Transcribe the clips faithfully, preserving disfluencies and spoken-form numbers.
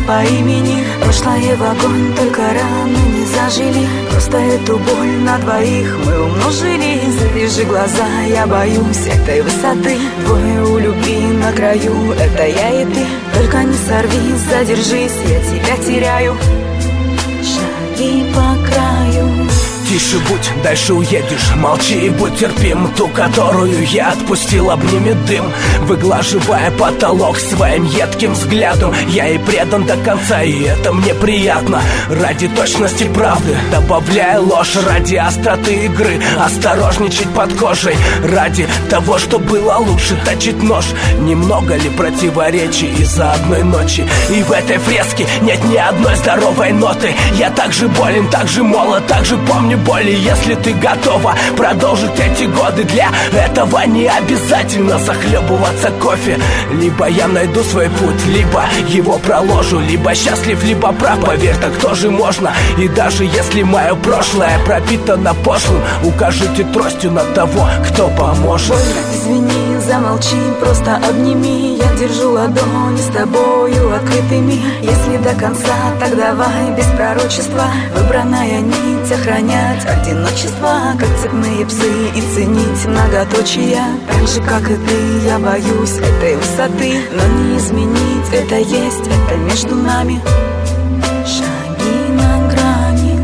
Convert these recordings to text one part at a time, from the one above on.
по имени. Прошлое в огонь, только раны не зажили. Просто эту боль на двоих мы умножили. Завяжи глаза, я боюсь этой высоты. Двое у любви на краю, это я и ты. Только не сорвись, задержись, я тебя теряю. Шаги по краю. Тише будь, дальше уедешь, молчи и будь терпим. Ту, которую я отпустил, обнимет дым, выглаживая потолок своим едким взглядом. Я ей предан до конца, и это мне приятно. Ради точности правды, добавляя ложь. Ради остроты игры, осторожничать под кожей. Ради того, что было лучше, точить нож. Немного ли противоречий из-за одной ночи? И в этой фреске нет ни одной здоровой ноты. Я так же болен, так же молод, так же помню боли. Если ты готова продолжить эти годы, для этого не обязательно захлебываться кофе. Либо я найду свой путь, либо его проложу. Либо счастлив, либо прав, поверь, так тоже можно. И даже если мое прошлое пропитано пошлым, укажите тростью на того, кто поможет. Извини, замолчи, просто обними. Я держу ладони с тобою открытыми. Если до конца, так давай без пророчества. Выбранная нить охранять одиночество, как цепные псы, и ценить многоточия. Так же, как и ты, я боюсь этой высоты. Но не изменить, это есть, это между нами. Шаги на грани.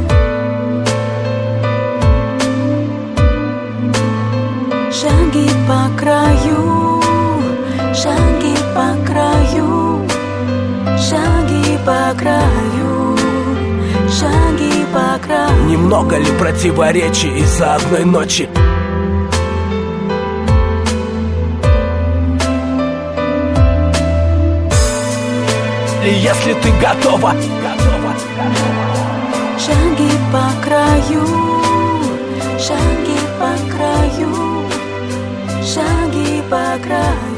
Шаги по краю. Шаги по краю. Шаги по краю. Шаги по краю. Немного ли противоречий из-за одной ночи? И если ты готова, готова, готова. Шаги по краю. Шаги по краю. Шаги по краю.